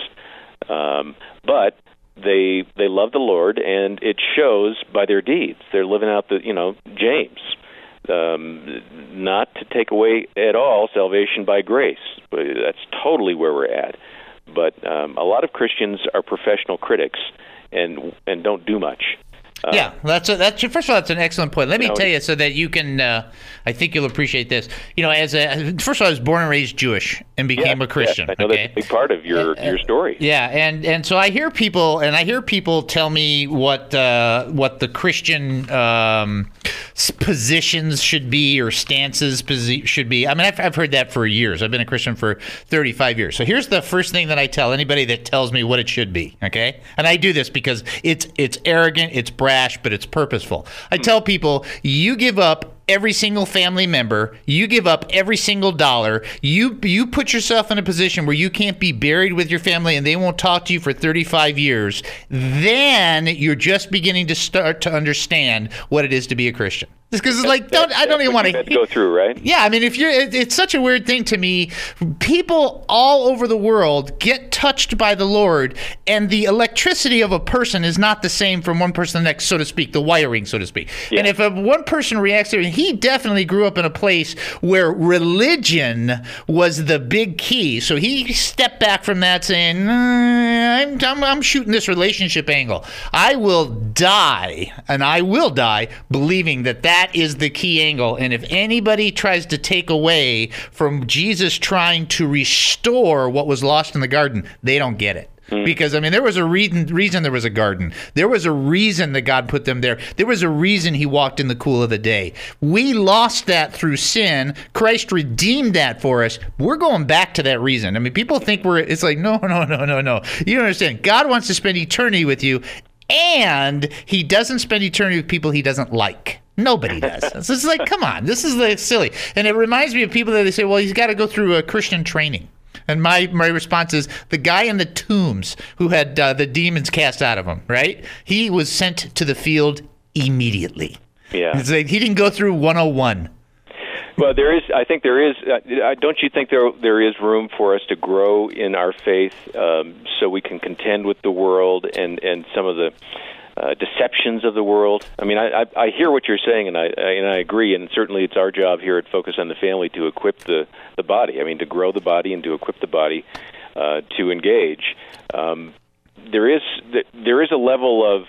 but they love the Lord, and it shows by their deeds. They're living out James, not to take away at all salvation by grace. That's totally where we're at. But a lot of Christians are professional critics and don't do much. First of all, that's an excellent point. Let me tell you so that you can. I think you'll appreciate this. First of all, I was born and raised Jewish and became a Christian. I know that's a big part of your story. Yeah, and so I hear people tell me what the Christian positions should be or stances should be. I mean, I've heard that for years. I've been a Christian for 35 years. So here's the first thing that I tell anybody that tells me what it should be. Okay, and I do this because it's arrogant, it's brash, but it's purposeful. I tell people, you give up every single family member, you give up every single dollar, you put yourself in a position where you can't be buried with your family and they won't talk to you for 35 years, then you're just beginning to start to understand what it is to be a Christian. Because it's like, I don't even want to go through, right? Yeah, I mean, it's such a weird thing to me. People all over the world get touched by the Lord, and the electricity of a person is not the same from one person to the next, so to speak, the wiring, so to speak. Yeah. And if one person reacts to it, he definitely grew up in a place where religion was the big key. So he stepped back from that saying, I'm shooting this relationship angle. I will die believing that is the key angle. And if anybody tries to take away from Jesus trying to restore what was lost in the garden, they don't get it. Because, I mean, there was a reason there was a garden. There was a reason that God put them there. There was a reason he walked in the cool of the day. We lost that through sin. Christ redeemed that for us. We're going back to that reason. I mean, people think it's like, no. You don't understand. God wants to spend eternity with you, and he doesn't spend eternity with people he doesn't like. Nobody does. So it's like, come on, this is like silly. And it reminds me of people that they say, well, he's got to go through a Christian training. And my response is, the guy in the tombs who had the demons cast out of him, right? He was sent to the field immediately. Yeah. It's like he didn't go through 101. Well, I think there is. Don't you think there is room for us to grow in our faith, so we can contend with the world and some of the deceptions of the world? I mean, I hear what you're saying, and I agree, and certainly it's our job here at Focus on the Family to equip the body. I mean, to grow the body and to equip the body to engage. There is a level of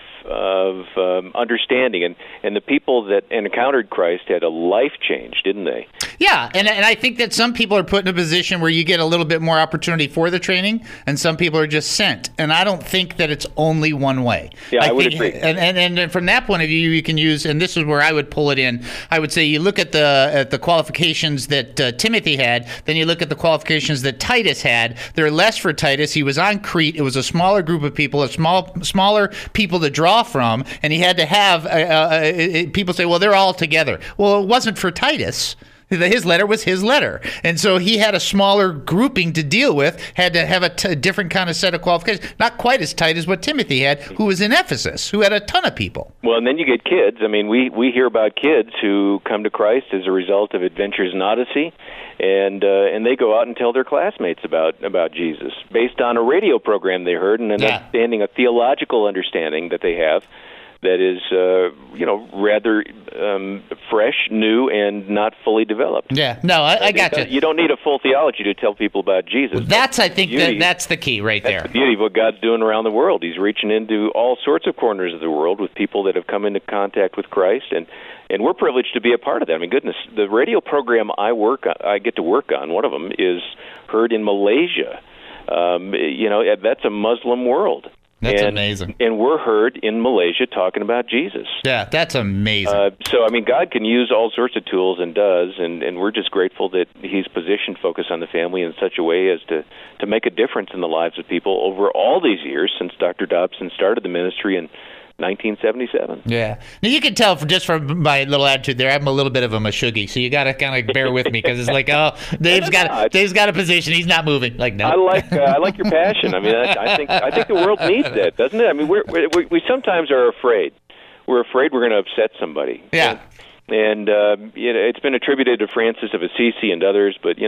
understanding, and the people that encountered Christ had a life change, didn't they? Yeah, and I think that some people are put in a position where you get a little bit more opportunity for the training, and some people are just sent. And I don't think that it's only one way. Yeah, I would agree. And from that point of view, you can use, and this is where I would pull it in. I would say you look at the qualifications that Timothy had, then you look at the qualifications that Titus had. They're less for Titus. He was on Crete. It was a smaller group of people, smaller people to draw from, and he had to have people say, well, they're all together. Well, it wasn't for Titus. His letter was his letter. And so he had a smaller grouping to deal with, had to have a different kind of set of qualifications, not quite as tight as what Timothy had, who was in Ephesus, who had a ton of people. Well, and then you get kids. I mean, we hear about kids who come to Christ as a result of Adventures in Odyssey, and they go out and tell their classmates about Jesus based on a radio program they heard and a theological understanding that they have that is, rather fresh, new, and not fully developed. Yeah, no, I got you. You don't need a full theology to tell people about Jesus. I think that's the key right there. That's the beauty of what God's doing around the world. He's reaching into all sorts of corners of the world with people that have come into contact with Christ, and we're privileged to be a part of that. I mean, goodness, the radio program I get to work on, one of them is heard in Malaysia. That's a Muslim world. That's amazing. And we're heard in Malaysia talking about Jesus. Yeah, that's amazing. So, I mean, God can use all sorts of tools and does, and we're just grateful that He's positioned Focus on the Family in such a way as to make a difference in the lives of people over all these years since Dr. Dobson started the ministry in 1977. Yeah. Now, you can tell from my little attitude there, I'm a little bit of a mashuggy, so you got to kind of bear with me because it's like, oh, Dave's got a position. He's not moving. Like, no. I like your passion. I mean, I think the world needs that, doesn't it? I mean, we sometimes are afraid. We're afraid we're going to upset somebody. Yeah. And it's been attributed to Francis of Assisi and others, but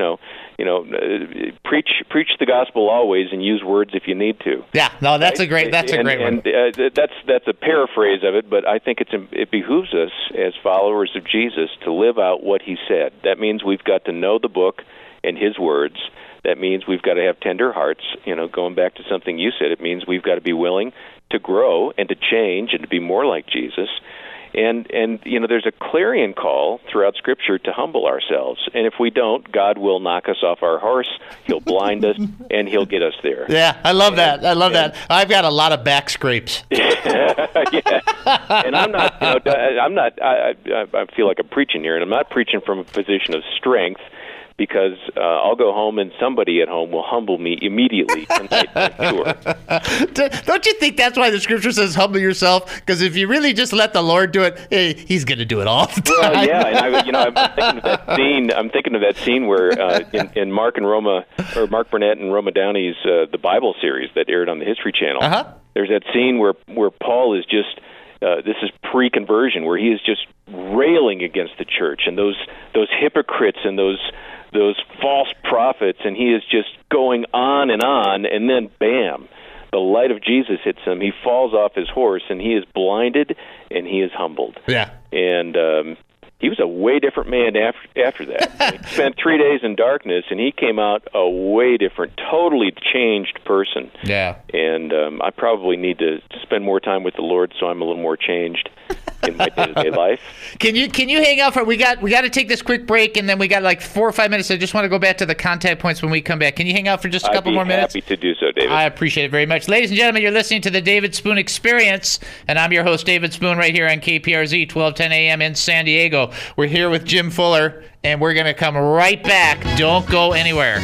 preach the gospel always and use words if you need to. Yeah, no, that's a great one. And that's a paraphrase of it, but I think it behooves us as followers of Jesus to live out what He said. That means we've got to know the book and His words. That means we've got to have tender hearts. Going back to something you said, it means we've got to be willing to grow and to change and to be more like Jesus. And there's a clarion call throughout Scripture to humble ourselves. And if we don't, God will knock us off our horse. He'll blind us, and He'll get us there. Yeah, I love that. I've got a lot of back scrapes. Yeah. And I'm not. I feel like I'm preaching here, and I'm not preaching from a position of strength. Because I'll go home and somebody at home will humble me immediately tonight, I'm sure. Don't you think that's why the Scripture says humble yourself? Because if you really just let the Lord do it, He's going to do it all the time. Well, yeah, and I'm thinking of that scene where in Mark Burnett and Roma Downey's The Bible series that aired on the History Channel. Uh-huh. There's that scene where Paul is just. This is pre-conversion, where he is just railing against the church and those hypocrites and those false prophets, and he is just going on, and then bam, the light of Jesus hits him. He falls off his horse, and he is blinded, and he is humbled. Yeah. And he was a way different man after that. He spent 3 days in darkness, and he came out a way different, totally changed person. Yeah. And I probably need to spend more time with the Lord so I'm a little more changed in my day-to-day life. Can you hang out for we got to take this quick break, and then we got like 4 or 5 minutes. I just want to go back to the contact points when we come back. Can you hang out for just a couple more minutes? I'd be happy to do so, David. I appreciate it very much. Ladies and gentlemen, you're listening to the David Spoon Experience, and I'm your host, David Spoon, right here on KPRZ, 1210 a.m. in San Diego. We're here with Jim Fuller, and we're going to come right back. Don't go anywhere.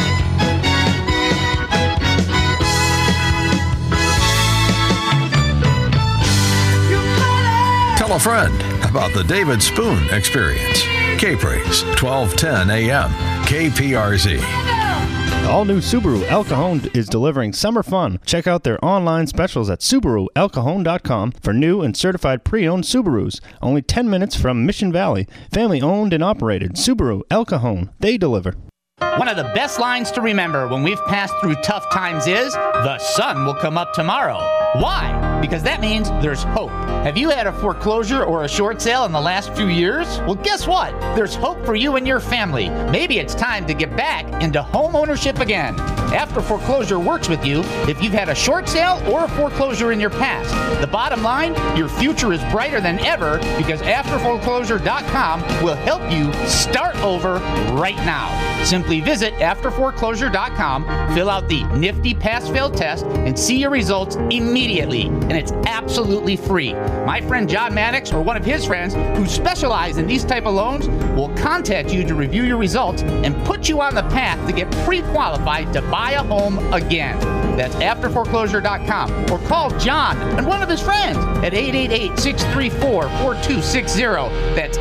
Tell a friend about the David Spoon Experience. K-Praise, 1210 a.m. KPRZ. The all-new Subaru El Cajon is delivering summer fun. Check out their online specials at SubaruElCajon.com for new and certified pre-owned Subarus. Only 10 minutes from Mission Valley. Family-owned and operated. Subaru El Cajon. They deliver. One of the best lines to remember when we've passed through tough times is, the sun will come up tomorrow. Why? Because that means there's hope. Have you had a foreclosure or a short sale in the last few years? Well, guess what? There's hope for you and your family. Maybe it's time to get back into home ownership again. After Foreclosure works with you if you've had a short sale or a foreclosure in your past. The bottom line, your future is brighter than ever because AfterForeclosure.com will help you start over right now. Simply visit AfterForeclosure.com, fill out the nifty pass-fail test, and see your results immediately immediately, and it's absolutely free. My friend John Maddox or one of his friends who specialize in these type of loans will contact you to review your results and put you on the path to get pre-qualified to buy a home again. That's afterforeclosure.com, or call John and one of his friends at 888-634-4260. That's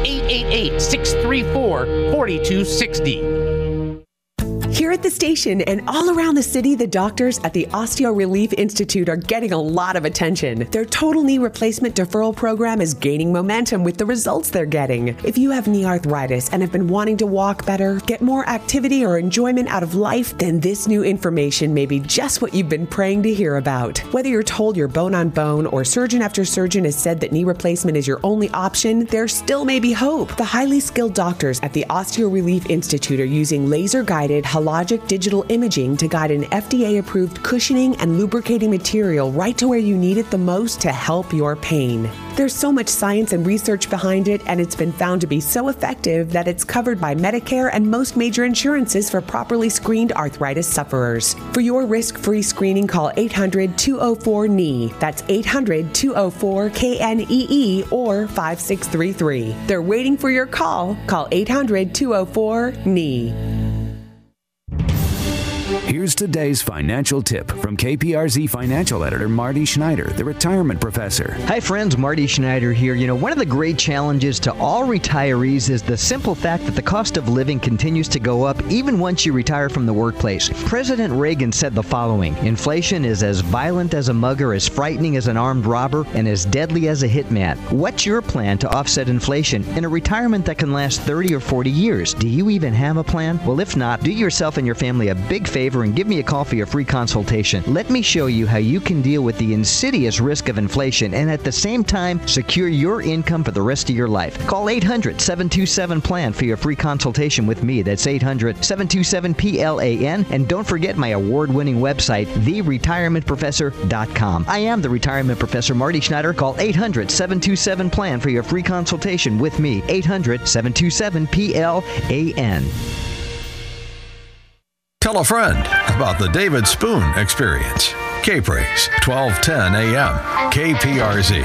888-634-4260. Here at the station and all around the city, the doctors at the Osteo Relief Institute are getting a lot of attention. Their total knee replacement deferral program is gaining momentum with the results they're getting. If you have knee arthritis and have been wanting to walk better, get more activity or enjoyment out of life, then this new information may be just what you've been praying to hear about. Whether you're told you're bone on bone or surgeon after surgeon has said that knee replacement is your only option, there still may be hope. The highly skilled doctors at the Osteo Relief Institute are using laser-guided Hologic digital imaging to guide an FDA-approved cushioning and lubricating material right to where you need it the most to help your pain. There's so much science and research behind it, and it's been found to be so effective that it's covered by Medicare and most major insurances for properly screened arthritis sufferers. For your risk-free screening, call 800-204-KNEE. That's 800-204-KNEE or 5633. They're waiting for your call. Call 800-204-KNEE. Here's today's financial tip from KPRZ financial editor Marty Schneider, the retirement professor. Hi friends, Marty Schneider here. You know, one of the great challenges to all retirees is the simple fact that the cost of living continues to go up even once you retire from the workplace. President Reagan said the following: inflation is as violent as a mugger, as frightening as an armed robber, and as deadly as a hitman. What's your plan to offset inflation in a retirement that can last 30 or 40 years? Do you even have a plan? Well, if not, do yourself and your family a big favor and give me a call for your free consultation. Let me show you how you can deal with the insidious risk of inflation and at the same time secure your income for the rest of your life. Call 800-727-PLAN for your free consultation with me. That's 800-727-PLAN. And don't forget my award-winning website, theretirementprofessor.com. I am the Retirement Professor Marty Schneider. Call 800-727-PLAN for your free consultation with me. 800-727-PLAN. Tell a friend about the David Spoon Experience. K-Praise, 1210 a.m. KPRZ.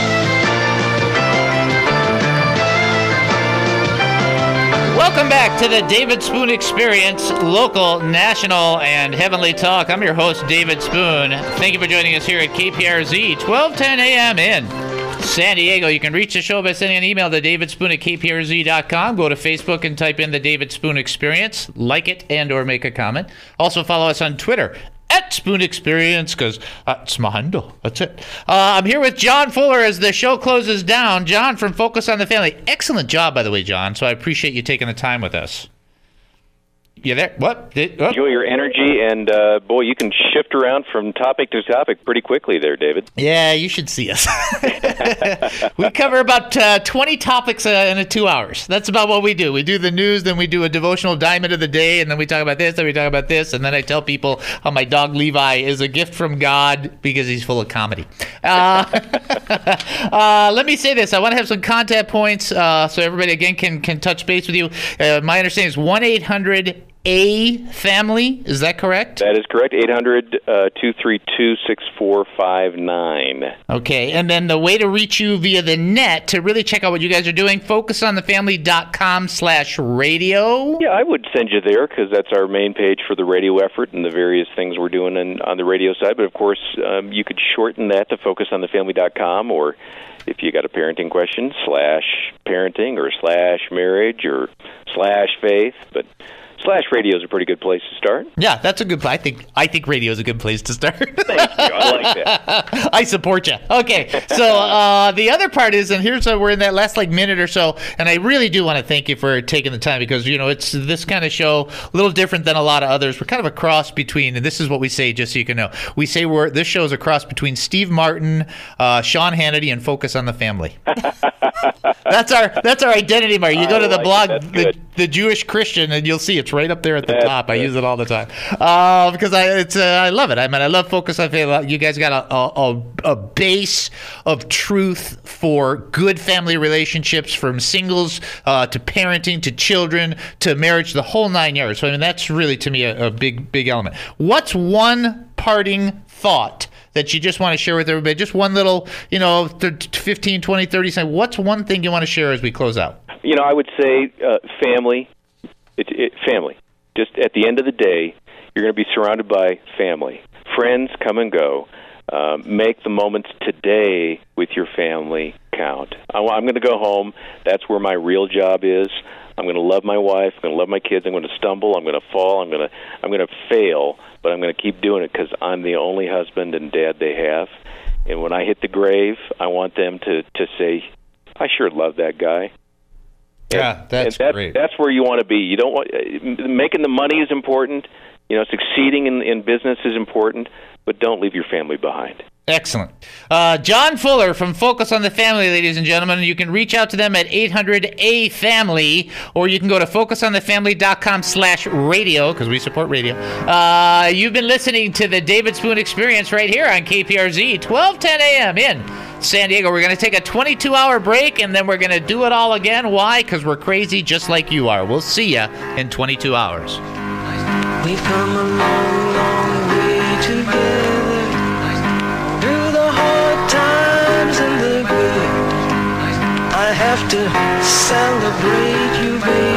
Welcome back to the David Spoon Experience, local, national, and heavenly talk. I'm your host, David Spoon. Thank you for joining us here at KPRZ, 1210 a.m. in San Diego. You can reach the show by sending an email to davidspoon@kprz.com. Go to Facebook and type in the David Spoon Experience. Like it and or make a comment. Also follow us on Twitter @Spoon Experience, because it's my handle. That's it. I'm here with John Fuller as the show closes down. John from Focus on the Family. Excellent job, by the way, John. So I appreciate you taking the time with us. You there? What? Enjoy your energy, and boy, you can shift around from topic to topic pretty quickly there, David. Yeah, you should see us. We cover about 20 topics in 2 hours. That's about what we do. We do the news, then we do a devotional diamond of the day, and then we talk about this, then we talk about this, and then I tell people how my dog Levi is a gift from God because he's full of comedy. Let me say this. I want to have some contact points so everybody, again, can touch base with you. My understanding is 1-800-A-FAMILY. Is that correct? That is correct. 800-232-6459. Okay, and then the way to reach you via the net to really check out what you guys are doing, focusonthefamily.com/radio. Yeah, I would send you there because that's our main page for the radio effort and the various things we're doing on the radio side. But, of course, you could shorten that to focusonthefamily.com, or if you got a parenting question, /parenting or /marriage or /faith. But /radio is a pretty good place to start. Yeah, that's a good place. I think radio is a good place to start. Thank you. I like that. I support you. Okay, so the other part is, and here's we're in that last minute or so, and I really do want to thank you for taking the time because, you know, it's this kind of show, a little different than a lot of others. We're kind of a cross between, and this is what we say just so you can know. We say this show is a cross between Steve Martin, Sean Hannity, and Focus on the Family. That's our identity mark. You go to the blog, the Jewish Christian, and you'll see it's right up there at the top. I use it all the time because I love it. I mean, I love Focus on Family. You guys got a base of truth for good family relationships, from singles to parenting to children to marriage, the whole 9 yards. So I mean, that's really to me a big element. What's one parting thought that you just want to share with everybody? Just one little, 15, 20, 30 seconds. What's one thing you want to share as we close out? I would say family. Family. Just at the end of the day, you're going to be surrounded by family. Friends come and go. Make the moments today with your family count. I'm going to go home. That's where my real job is. I'm going to love my wife. I'm going to love my kids. I'm going to stumble. I'm going to fall. I'm going to fail, but I'm going to keep doing it because I'm the only husband and dad they have. And when I hit the grave, I want them to say, "I sure love that guy." Yeah, that's great. That's where you want to be. You don't want making the money is important. Succeeding in business is important, but don't leave your family behind. Excellent. John Fuller from Focus on the Family, ladies and gentlemen. You can reach out to them at 800-A-FAMILY, or you can go to focusonthefamily.com/radio, because we support radio. You've been listening to the David Spoon Experience right here on KPRZ, 1210 a.m. in San Diego. We're going to take a 22-hour break, and then we're going to do it all again. Why? Because we're crazy just like you are. We'll see you in 22 hours. We've come a long, long way together. Through the hard times and the good, I have to celebrate you, baby.